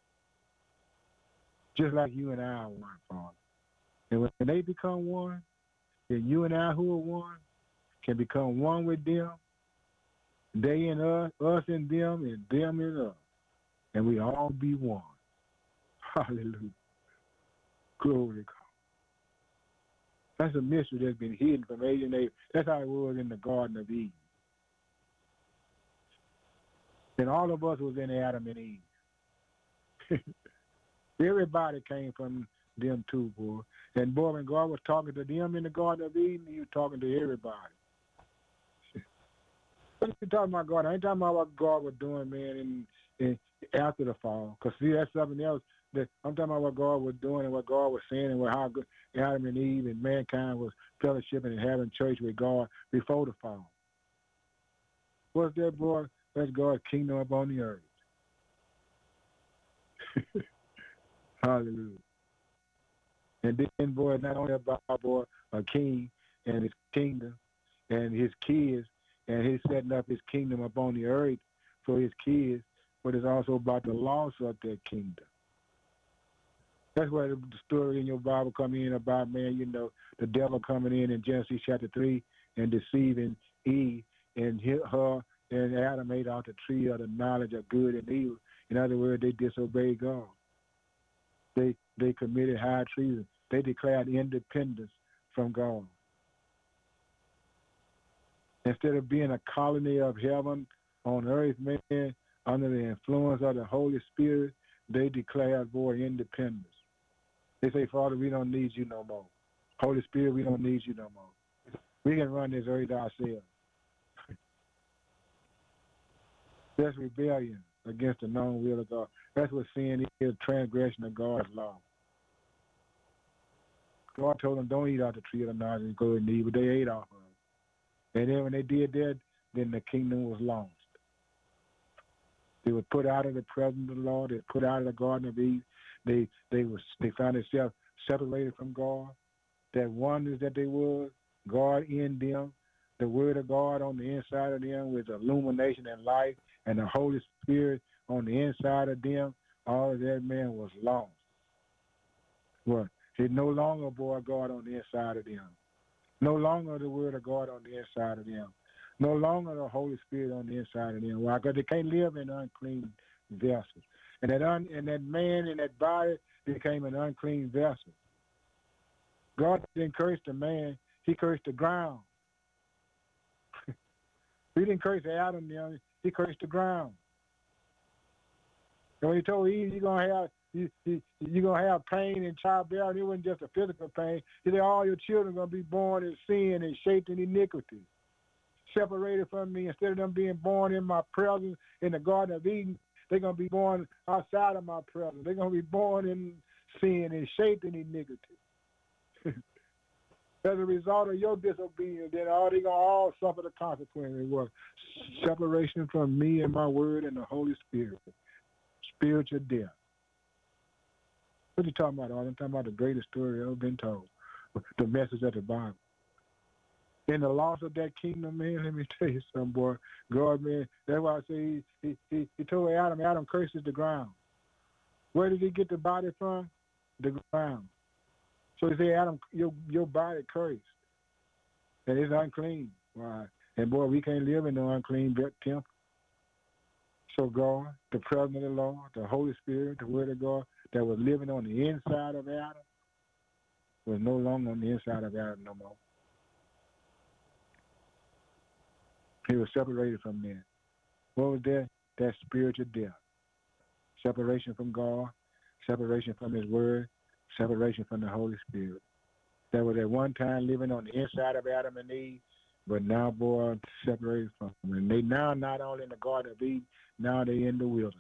Just like you and I are one, Father. And when they become one, then you and I who are one can become one with them. They in us in them, and them in us. And we all be one. Hallelujah. Glory to God. That's a mystery that's been hidden from age and age. That's how it was in the Garden of Eden. And all of us was in Adam and Eve. Everybody came from them too, boy. And boy, when God was talking to them in the Garden of Eden, he was talking to everybody. What you talking about God? I ain't talking about what God was doing, man, in after the fall. Because, see, that's something else. That I'm talking about what God was doing and what God was saying and how good Adam and Eve and mankind was fellowshipping and having church with God before the fall. What's that, boy? That's God's kingdom upon the earth. Hallelujah. And then, boy, not only about, boy, a king and his kingdom and his kids, and he's setting up his kingdom upon the earth for his kids, but it's also about the loss of that kingdom. That's where the story in your Bible come in about, man, you know, the devil coming in Genesis chapter 3 and deceiving Eve, and her and Adam ate out the tree of the knowledge of good and evil. In other words, they disobeyed God. They committed high treason. They declared independence from God. Instead of being a colony of heaven on earth, man, under the influence of the Holy Spirit, they declared, boy, independence. They say, Father, we don't need you no more. Holy Spirit, we don't need you no more. We can run this earth ourselves. That's rebellion against the known will of God. That's what sin is, transgression of God's law. God told them, don't eat out the tree of the knowledge of good and evil. They ate off of it. And then when they did that, then the kingdom was lost. They were put out of the presence of the Lord. They were put out of the Garden of Eden. They found themselves separated from God. That oneness that they were, God in them, the Word of God on the inside of them with illumination and light, and the Holy Spirit on the inside of them, all of that, man, was lost. What? There's no longer, boy, God on the inside of them. No longer the Word of God on the inside of them. No longer the Holy Spirit on the inside of them. Why? Because they can't live in unclean vessels. And that man in that body became an unclean vessel. God didn't curse the man. He cursed the ground. He didn't curse Adam, he cursed the ground. And when he told Eve, you're gonna have pain in childbearing, it wasn't just a physical pain. He said, all your children are gonna be born in sin and shaped in iniquity, separated from me. Instead of them being born in my presence in the Garden of Eden, they're gonna be born outside of my presence. They're gonna be born in sin and shaped in iniquity. As a result of your disobedience, then they're gonna all suffer the consequences. What? Separation from me and my word and the Holy Spirit. Spiritual death. What are you talking about? I'm talking about the greatest story ever been told. The message of the Bible. In the loss of that kingdom, man, let me tell you something, boy. God, man, that's why I say he told Adam curses the ground. Where did he get the body from? The ground. So he said, Adam, your body cursed. And it's unclean. Why? And boy, we can't live in no unclean temple. So God, the presence of the Lord, the Holy Spirit, the Word of God, that was living on the inside of Adam, was no longer on the inside of Adam no more. He was separated from them. What was that? That spiritual death. Separation from God, separation from His Word, separation from the Holy Spirit. That was at one time living on the inside of Adam and Eve, but now, boy, separated from them. And they now not only in the Garden of Eden, now they in the wilderness.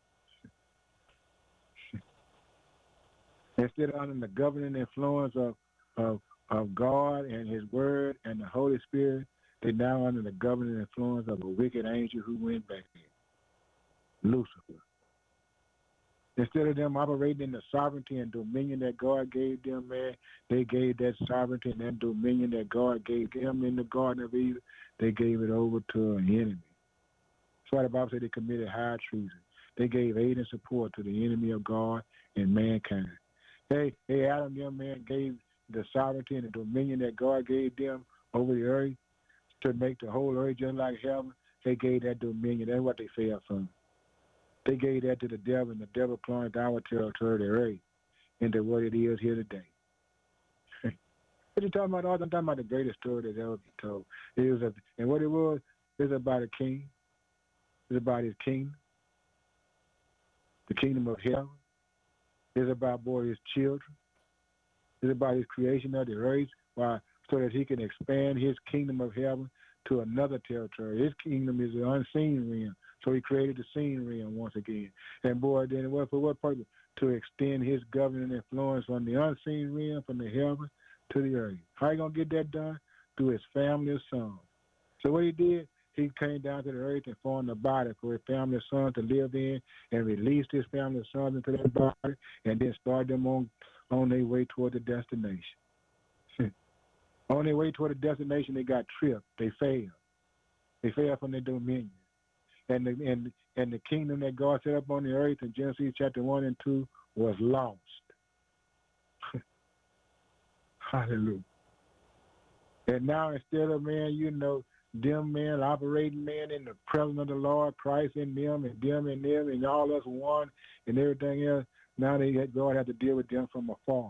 Instead of under the governing influence of God and His Word and the Holy Spirit, they're now under the governing influence of a wicked angel who went back in, Lucifer. Instead of them operating in the sovereignty and dominion that God gave them, man, they gave that sovereignty and that dominion that God gave them in the Garden of Eden, they gave it over to an enemy. That's why the Bible said they committed high treason. They gave aid and support to the enemy of God and mankind. Hey, Adam, them, man, gave the sovereignty and the dominion that God gave them over the earth to make the whole earth just like heaven. They gave that dominion. That's what they fell from. They gave that to the devil, and the devil plunged our territory, the earth, into what it is here today. What are you talking about? I'm talking about the greatest story that's ever been told. And what it was about a king. It's about his kingdom, the kingdom of heaven. It's about, boy, his children. It's about his creation of the earth, so that he can expand his kingdom of heaven to another territory. His kingdom is the unseen realm. So he created the seen realm once again. And boy, then for what purpose? To extend his governing influence from the unseen realm, from the heaven to the earth. How you going to get that done? Through his family of sons. So what he did, he came down to the earth and formed a body for his family of sons to live in, and released his family of sons into that body, and then started them on their way toward the destination. On their way toward the destination, they got tripped. They failed. They failed from their dominion. And the kingdom that God set up on the earth in Genesis chapter 1 and 2 was lost. Hallelujah. And now instead of, them men operating, in the presence of the Lord, Christ in them and them in them and all us one and everything else, now God had to deal with them from afar.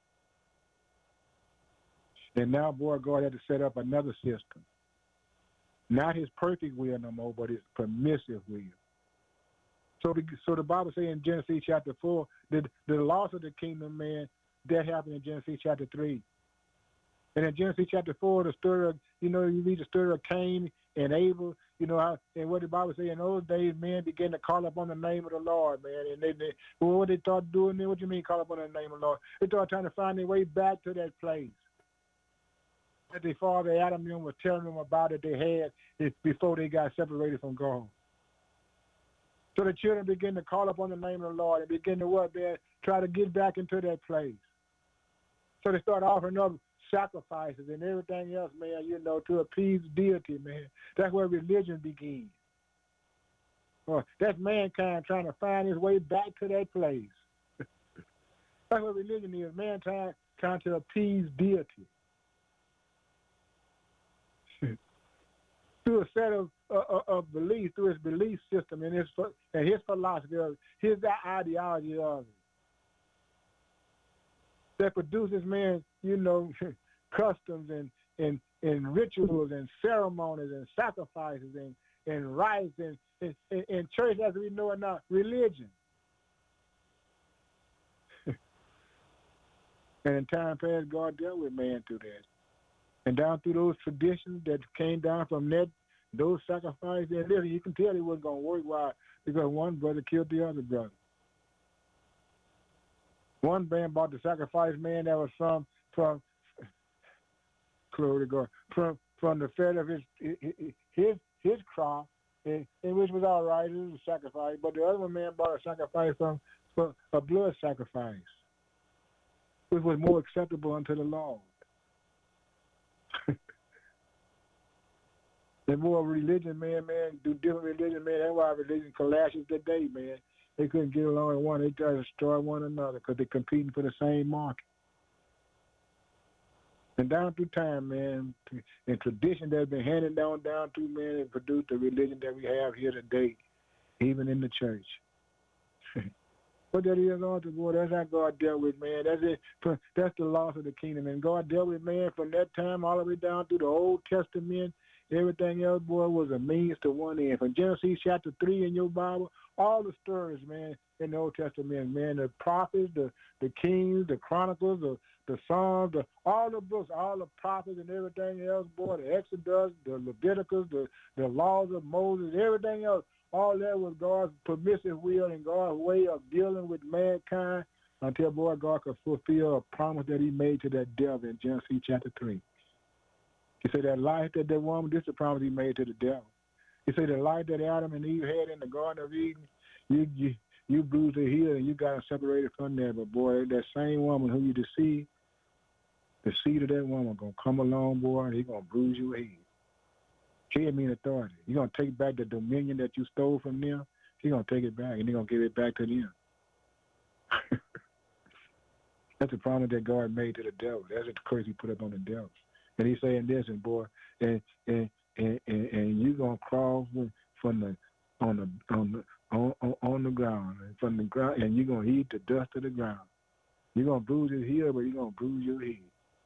And now, boy, God had to set up another system. Not his perfect will no more, but his permissive will. So the Bible says in Genesis chapter 4, the loss of the kingdom, man, that happened in Genesis chapter 3. And in Genesis chapter 4, the story of, you read the story of Cain and Abel, and what the Bible says, in those days, men began to call upon the name of the Lord, man. And what they started doing then, what you mean call upon the name of the Lord? They started trying to find their way back to that place that their father Adam and them was telling them about it they had before they got separated from God. So the children begin to call upon the name of the Lord and begin to what, man? Try to get back into that place. So they start offering up sacrifices and everything else, man, to appease deity, man. That's where religion begins. Or that's mankind trying to find his way back to that place. That's what religion is, mankind trying to appease deity. Through a set of beliefs, through his belief system and his philosophy, his ideology of it, that produces, man, customs and rituals and ceremonies and sacrifices and rites and church as we know it now, religion. And in time past, God dealt with man through that. And down through those traditions that came down from those sacrifices, and literally you can tell it wasn't going to work. Why? Because one brother killed the other brother. One man bought the sacrifice, man, that was from glory to God, from the fat of his crop, and which was all right, it was a sacrifice. But the other man bought a sacrifice for a blood sacrifice, which was more acceptable unto the Lord. The more religion, man, do different religion, man. That's why religion clashes today, man. They couldn't get along with one. They try to destroy one another because they're competing for the same market. And down through time, man, and tradition that's been handed down through, man, and produced the religion that we have here today, even in the church. What that is, Lord, boy, that's how God dealt with man. That's it. That's the loss of the kingdom. And God dealt with man from that time all the way down through the Old Testament. Everything else, boy, was a means to one end. From Genesis chapter 3 in your Bible, all the stories, man, in the Old Testament, man, the prophets, the kings, the chronicles, the Psalms, all the books, all the prophets and everything else, boy, the Exodus, the Leviticus, the laws of Moses, everything else, all that was God's permissive will and God's way of dealing with mankind until, boy, God could fulfill a promise that he made to that devil in Genesis chapter 3. He said that life that woman, this is the promise he made to the devil. He said the life that Adam and Eve had in the Garden of Eden, you bruised her heel and you got her separated from there. But, boy, that same woman who you deceived, the seed of that woman going to come along, boy, and he's going to bruise your head. Head means authority. He's going to take back the dominion that you stole from them. He's going to take it back, and he's going to give it back to them. That's the promise that God made to the devil. That's the curse he put up on the devil. And he's saying this, and boy, and you're going to crawl on the ground, from the ground, and you're going to eat the dust of the ground. You're going to bruise his heel, but you're going to bruise your head.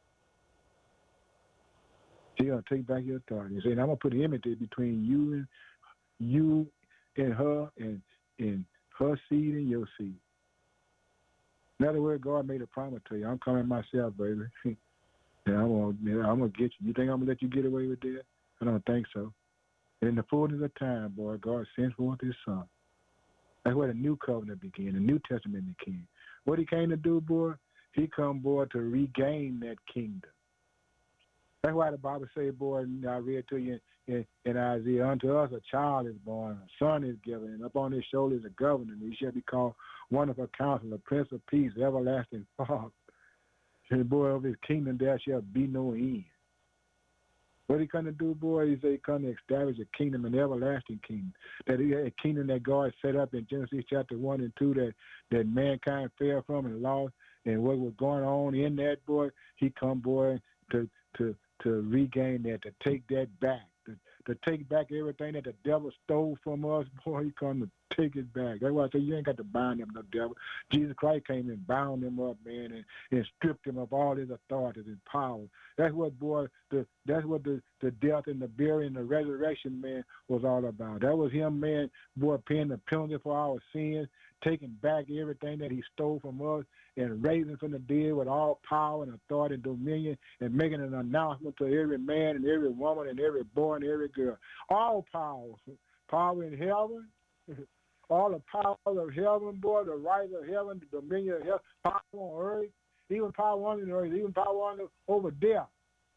She's going to take back your authority. He said, I'm going to put enmity between you and her and her seed and your seed. In other words, God made a promise to you. I'm coming myself, baby. And I'm going to get you. You think I'm going to let you get away with that? I don't think so. And in the fullness of time, boy, God sent forth his son. That's where the new covenant began, the New Testament began. What he came to do, boy, he come, boy, to regain that kingdom. That's why the Bible say, boy, and I read to you in Isaiah, unto us a child is born, a son is given, and upon his shoulders a governor, and he shall be called Wonderful Counselor, Prince of Peace, Everlasting Father. And boy, of his kingdom there shall be no end. What he come to do, boy, he said he come to establish a kingdom, an everlasting kingdom. That he had a kingdom that God set up in Genesis chapter 1 and 2 that mankind fell from and lost, and what was going on in that, boy, he come, boy, to regain that, to take that back, to take back everything that the devil stole from us. Boy, he come to take it back. That's why I say you ain't got to bind them, no devil. Jesus Christ came and bound them up, man, and stripped him of all his authorities and power. That's what, boy, that's what the death and the burial and the resurrection, man, was all about. That was him, man, boy, paying the penalty for our sins, taking back everything that he stole from us and raising from the dead with all power and authority and dominion and making an announcement to every man and every woman and every boy and every girl. All power in heaven, all the power of heaven, boy, the right of heaven, the dominion of heaven, power on earth, even power on the earth, even power over death.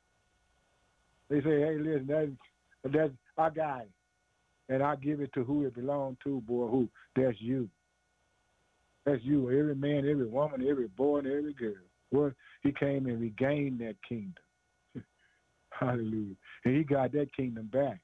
They say, hey, listen, that's I got it. And I give it to who it belongs to, boy, who? That's you. That's you, every man, every woman, every boy, and every girl. Well, he came and regained that kingdom. Hallelujah. And he got that kingdom back.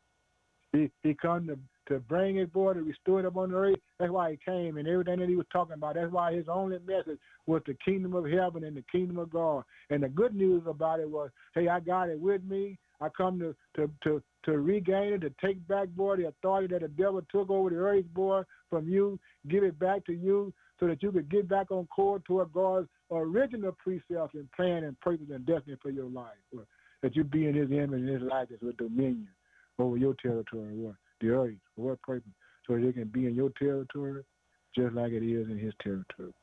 He come to bring it, boy, to restore it up on the earth. That's why he came and everything that he was talking about. That's why his only message was the kingdom of heaven and the kingdom of God. And the good news about it was, hey, I got it with me. I come to regain it, to take back, boy, the authority that the devil took over the earth, boy, from you, give it back to you so that you could get back on course toward God's original precepts and plan and purpose and destiny for your life. Boy, that you be in his image and his likeness with dominion over your territory, boy, the earth, for what purpose? So that it can be in your territory just like it is in his territory.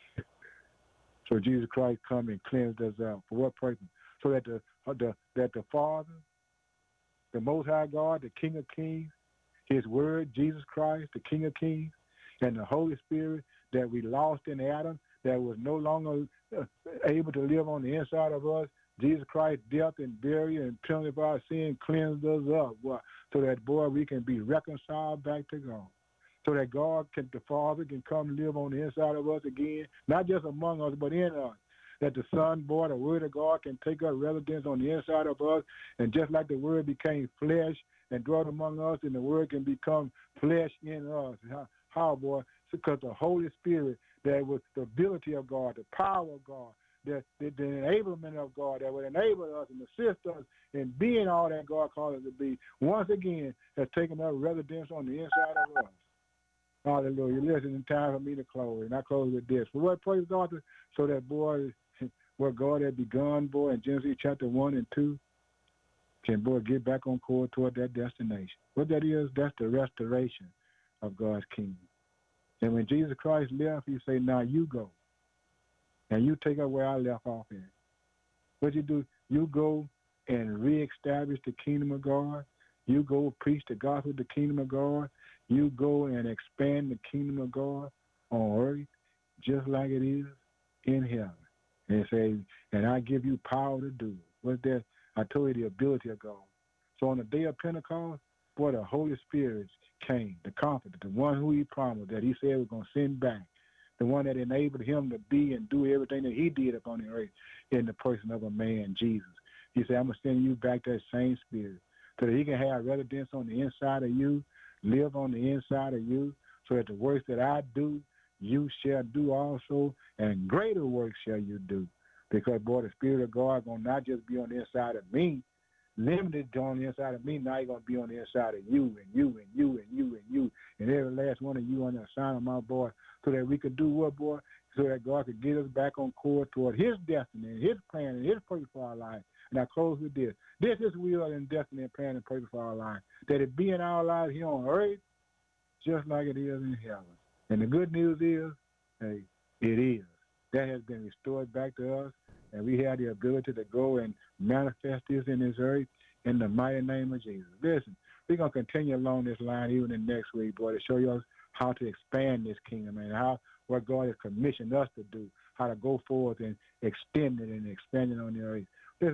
So Jesus Christ come and cleansed us out. For what purpose? So that the Father, the Most High God, the King of Kings, his word, Jesus Christ, the King of Kings, and the Holy Spirit that we lost in Adam, that was no longer able to live on the inside of us. Jesus Christ's death and burial and penalty for our sin cleansed us up, boy, so that, boy, we can be reconciled back to God. So that God, the Father, can come live on the inside of us again, not just among us, but in us. That the Son, boy, the Word of God can take up residence on the inside of us, and just like the Word became flesh and dwelt among us, and the Word can become flesh in us. How, boy? Because the Holy Spirit, that was the ability of God, the power of God, the enablement of God that would enable us and assist us in being all that God called us to be, once again has taken up residence on the inside of us. Hallelujah. Listen, it's time for me to close, and I close with this. For what, praise God, so that, boy, what God had begun, boy, in Genesis chapter 1 and 2, can, boy, get back on course toward that destination. What that is, that's the restoration of God's kingdom. And when Jesus Christ left, he said, now you go. And you take up where I left off at. What you do, you go and reestablish the kingdom of God. You go preach the gospel of the kingdom of God. You go and expand the kingdom of God on earth just like it is in heaven. And it says, and I give you power to do it. What's that? I told you the ability of God. So on the day of Pentecost, boy, the Holy Spirit came, the Comforter, the one who he promised that he said was going to send back, the one that enabled him to be and do everything that he did upon the earth in the person of a man, Jesus. He said, I'm going to send you back that same Spirit so that he can have residence on the inside of you, live on the inside of you, so that the works that I do, you shall do also, and greater works shall you do. Because, boy, the Spirit of God is going to not just be on the inside of me, limited on the inside of me, now he's going to be on the inside of you and you and you and you and you and every last one of you on the sign of my boy, so that we could do what, boy? So that God could get us back on course toward his destiny and his plan and his purpose for our life. And I close with this. This is will and destiny and plan and purpose for our life. That it be in our lives here on earth just like it is in heaven. And the good news is, hey, it is. That has been restored back to us, and we have the ability to go and manifest this in this earth in the mighty name of Jesus. Listen, we're going to continue along this line even in next week, boy, to show you how to expand this kingdom and what God has commissioned us to do, how to go forth and extend it and expand it on the earth.